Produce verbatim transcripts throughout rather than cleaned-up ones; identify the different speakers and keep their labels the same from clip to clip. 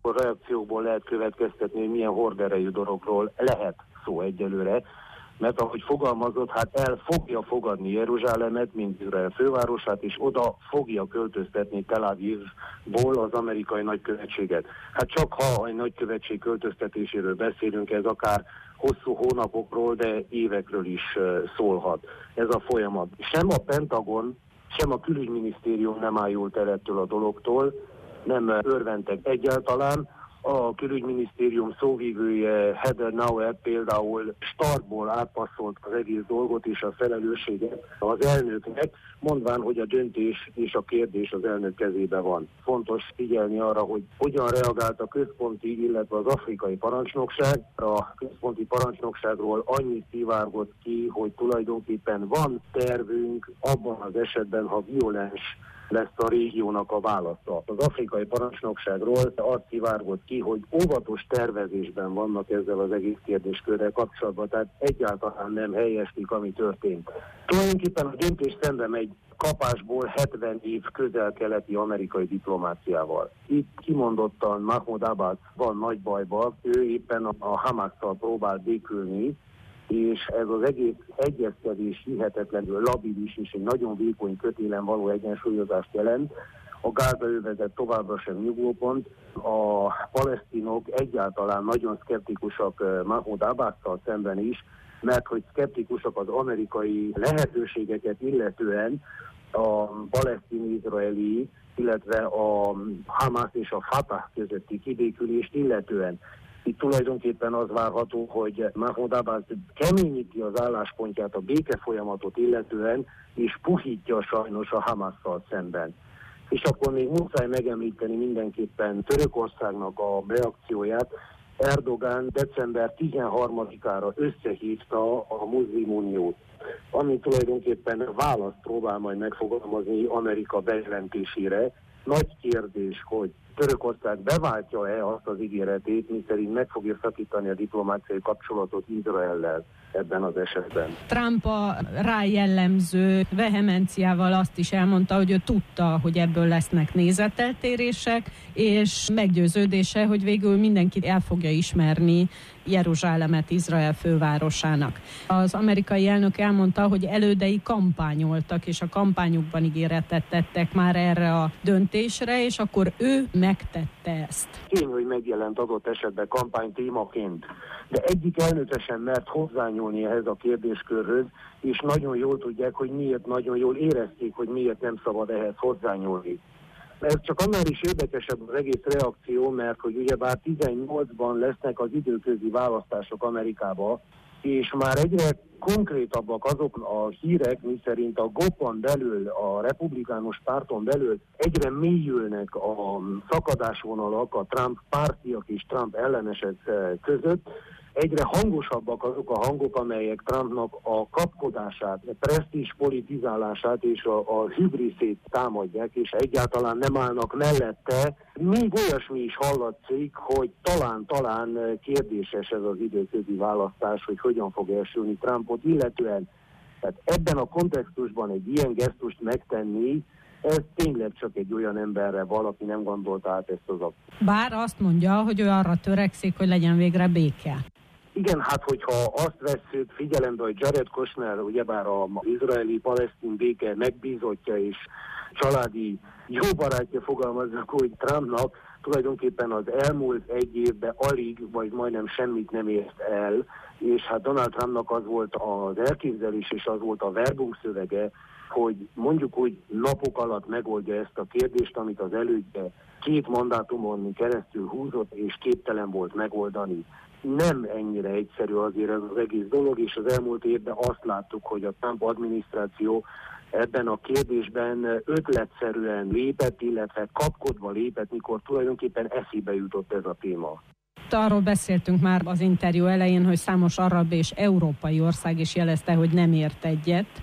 Speaker 1: a reakciókból lehet következtetni, hogy milyen horderejű dologról lehet szó egyelőre, mert ahogy fogalmazott, hát el fogja fogadni Jeruzsálemet, mint Izrael fővárosát, és oda fogja költöztetni Tel Avivból az amerikai nagykövetséget. Hát csak ha a nagykövetség költöztetéséről beszélünk, ez akár hosszú hónapokról, de évekről is szólhat ez a folyamat. Sem a Pentagon, sem a külügyminisztérium nem ájult el ettől a dologtól, nem örventek egyáltalán. A külügyminisztérium szóvívője Heather Nauert például startból átpasszolt az egész dolgot és a felelősséget az elnöknek, mondván, hogy a döntés és a kérdés az elnök kezében van. Fontos figyelni arra, hogy hogyan reagált a központi, illetve az afrikai parancsnokság. A központi parancsnokságról annyit szivárgott ki, hogy tulajdonképpen van tervünk abban az esetben, ha violens lesz a régiónak a válasza. Az afrikai parancsnokságról azt szivárgott ki, hogy óvatos tervezésben vannak ezzel az egész kérdéskörrel kapcsolatban, tehát egyáltalán nem helyeslik, ami történt. Tulajdonképpen a döntés szembe megy kapásból hetven év közel-keleti amerikai diplomáciával. Itt kimondottan Mahmoud Abbas van nagy bajba, ő éppen a Hamasszal próbál békülni, és ez az egész egyezkedés hihetetlenül labilis és egy nagyon vékony kötélen való egyensúlyozást jelent. A Gáza-övezet továbbra sem nyugvópont. A palesztinok egyáltalán nagyon szkeptikusak Mahmoud Abbasszal szemben is, mert hogy szkeptikusak az amerikai lehetőségeket illetően a palesztin-izraeli, illetve a Hamas és a Fatah közötti kibékülést illetően. Itt tulajdonképpen az várható, hogy Mahmoud Abbas keményíti az álláspontját a békefolyamatot illetően, és puhítja sajnos a Hamasszal szemben. És akkor még muszáj megemlíteni mindenképpen Törökországnak a reakcióját. Erdogan december tizenharmadikára összehívta a Muszlim Uniót, ami tulajdonképpen választ próbál majd megfogalmazni Amerika bejelentésére. Nagy kérdés, hogy Törökország beváltja-e azt az ígéretét, miszerint meg fogja szakítani a diplomáciai kapcsolatot Izraellel ebben az esetben.
Speaker 2: Trump a rá jellemző vehemenciával azt is elmondta, hogy ő tudta, hogy ebből lesznek nézeteltérések, és meggyőződése, hogy végül mindenki el fogja ismerni Jeruzsálemet Izrael fővárosának. Az amerikai elnök elmondta, hogy elődei kampányoltak, és a kampányukban ígéretet tettek már erre a döntésre, és akkor ő megtette ezt.
Speaker 1: Tény, hogy megjelent adott esetben kampánytémaként, de egyik elnöke sem mert hozzányúlni ehhez a kérdéskörhöz, és nagyon jól tudják, hogy miért, nagyon jól érezték, hogy miért nem szabad ehhez hozzányúlni. Ez csak annál is érdekesebb az egész reakció, mert hogy ugyebár tizennyolcban lesznek az időközi választások Amerikába, és már egyre konkrétabbak azok a hírek, miszerint a gopon belül, a republikánus párton belül egyre mélyülnek a szakadásvonalak a Trump pártiak és Trump ellenesek között. Egyre hangosabbak azok a hangok, amelyek Trumpnak a kapkodását, a presztízs politizálását és a, a hübriszét támadják, és egyáltalán nem állnak mellette. Még olyasmi is hallatszik, hogy talán-talán kérdéses ez az időközi választás, hogy hogyan fog elsülni Trumpot illetően. Tehát ebben a kontextusban egy ilyen gesztust megtenni, ez tényleg csak egy olyan emberre valaki nem gondolta át ezt az akciót.
Speaker 2: Bár azt mondja, hogy ő arra törekszik, hogy legyen végre béke.
Speaker 1: Igen, hát hogyha azt vesszük figyelembe, hogy Jared Kushner, ugyebár az izraeli-palesztin béke megbízottja és családi jó barátja, fogalmaznak, hogy Trumpnak tulajdonképpen az elmúlt egy évben alig, vagy majdnem semmit nem ért el, és hát Donald Trumpnak az volt az elképzelés, és az volt a verbum szövege, hogy mondjuk úgy napok alatt megoldja ezt a kérdést, amit az elődje két mandátumon keresztül húzott, és képtelen volt megoldani. Nem ennyire egyszerű azért ez az egész dolog, és az elmúlt évben azt láttuk, hogy a Trump adminisztráció ebben a kérdésben ötletszerűen lépett, illetve kapkodva lépett, mikor tulajdonképpen eszébe jutott ez a téma.
Speaker 2: Arról beszéltünk már az interjú elején, hogy számos arab és európai ország is jelezte, hogy nem ért egyet,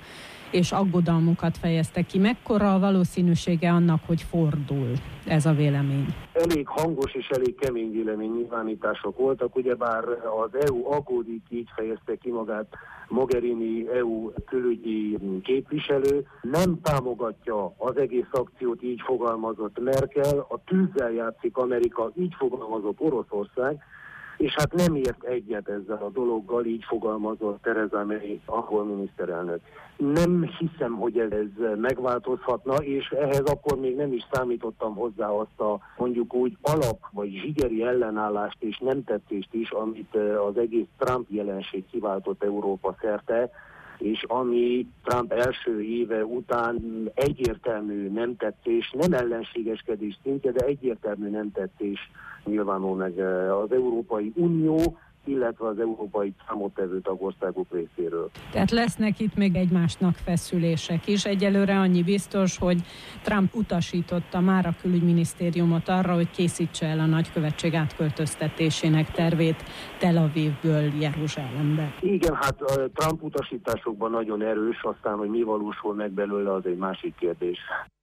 Speaker 2: és aggodalmukat fejeztek ki. Mekkora a valószínűsége annak, hogy fordul ez a vélemény?
Speaker 1: Elég hangos és elég kemény véleménynyilvánítások voltak, ugyebár az é u aggódik, így fejezte ki magát Mogherini é u külügyi képviselő, nem támogatja az egész akciót, így fogalmazott Merkel, a tűzzel játszik Amerika, így fogalmazott Oroszország, és hát nem ért egyet ezzel a dologgal, így fogalmazott Theresa May, angol miniszterelnök. Nem hiszem, hogy ez megváltozhatna, és ehhez akkor még nem is számítottam hozzá azt a mondjuk úgy alap vagy zsigeri ellenállást és nem tetszést is, amit az egész Trump jelenség kiváltott Európa szerte, és ami Trump első éve után egyértelmű nem tetszés, nem ellenségeskedés szintje, de egyértelmű nem tetszés nyilvánul meg az Európai Unió, illetve az európai számottevő tagországok részéről.
Speaker 2: Tehát lesznek itt még egymásnak feszülések is. Egyelőre annyi biztos, hogy Trump utasította már a külügyminisztériumot arra, hogy készítse el a nagykövetség átköltöztetésének tervét Tel Avivből Jeruzsálembe.
Speaker 1: Igen, hát a Trump utasításokban nagyon erős, aztán, hogy mi valósul meg belőle, az egy másik kérdés.